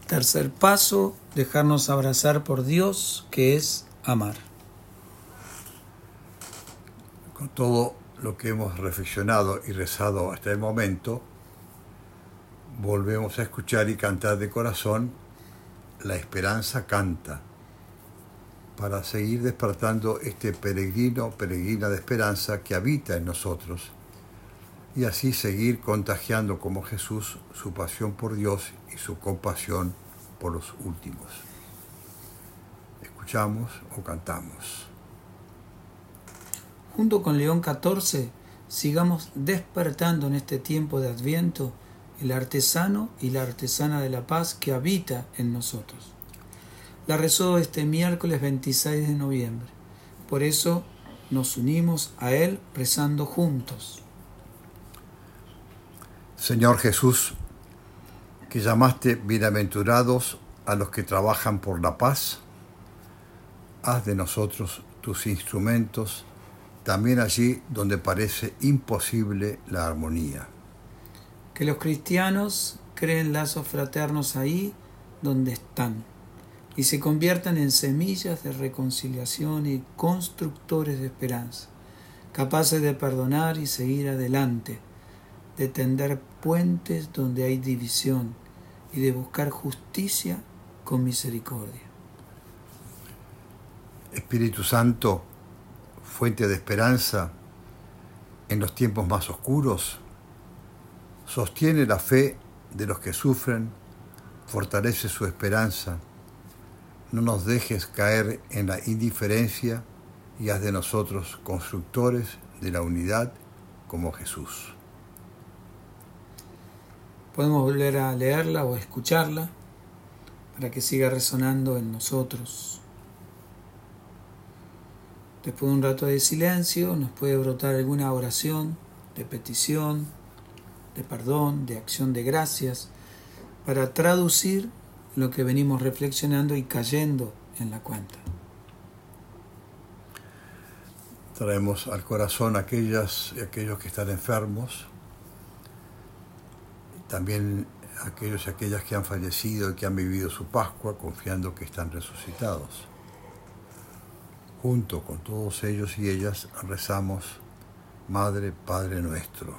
Tercer paso, dejarnos abrazar por Dios, que es amar. Con todo lo que hemos reflexionado y rezado hasta el momento, volvemos a escuchar y cantar de corazón La esperanza canta, para seguir despertando este peregrina de esperanza que habita en nosotros, y así seguir contagiando como Jesús su pasión por Dios y su compasión por los últimos. Escuchamos o cantamos. Junto con León XIV, sigamos despertando en este tiempo de Adviento el artesano y la artesana de la paz que habita en nosotros. La rezó este miércoles 26 de noviembre. Por eso nos unimos a él rezando juntos. Señor Jesús, que llamaste bienaventurados a los que trabajan por la paz, haz de nosotros tus instrumentos, también allí donde parece imposible la armonía. Que los cristianos creen lazos fraternos ahí donde están y se conviertan en semillas de reconciliación y constructores de esperanza, capaces de perdonar y seguir adelante, de tender puentes donde hay división y de buscar justicia con misericordia. Espíritu Santo, fuente de esperanza en los tiempos más oscuros, sostiene la fe de los que sufren, fortalece su esperanza, no nos dejes caer en la indiferencia y haz de nosotros constructores de la unidad como Jesús. Podemos volver a leerla o escucharla para que siga resonando en nosotros. Después de un rato de silencio nos puede brotar alguna oración de petición, de perdón, de acción de gracias, para traducir lo que venimos reflexionando y cayendo en la cuenta. Traemos al corazón aquellos que están enfermos, también aquellos y aquellas que han fallecido y que han vivido su Pascua confiando que están resucitados. Junto con todos ellos y ellas rezamos Madre, Padre nuestro.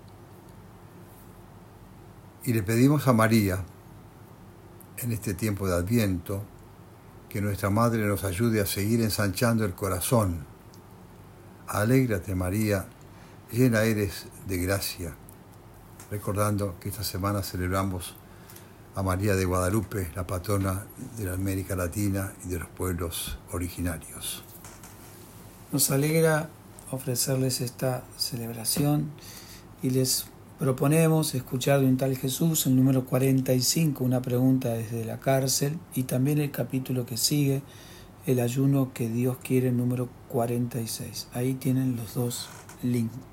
Y le pedimos a María, en este tiempo de Adviento, que nuestra Madre nos ayude a seguir ensanchando el corazón. Alégrate María, llena eres de gracia. Recordando que esta semana celebramos a María de Guadalupe, la patrona de la América Latina y de los pueblos originarios. Nos alegra ofrecerles esta celebración y les proponemos escuchar de un tal Jesús el número 45, una pregunta desde la cárcel, y también el capítulo que sigue, el ayuno que Dios quiere, número 46. Ahí tienen los dos links.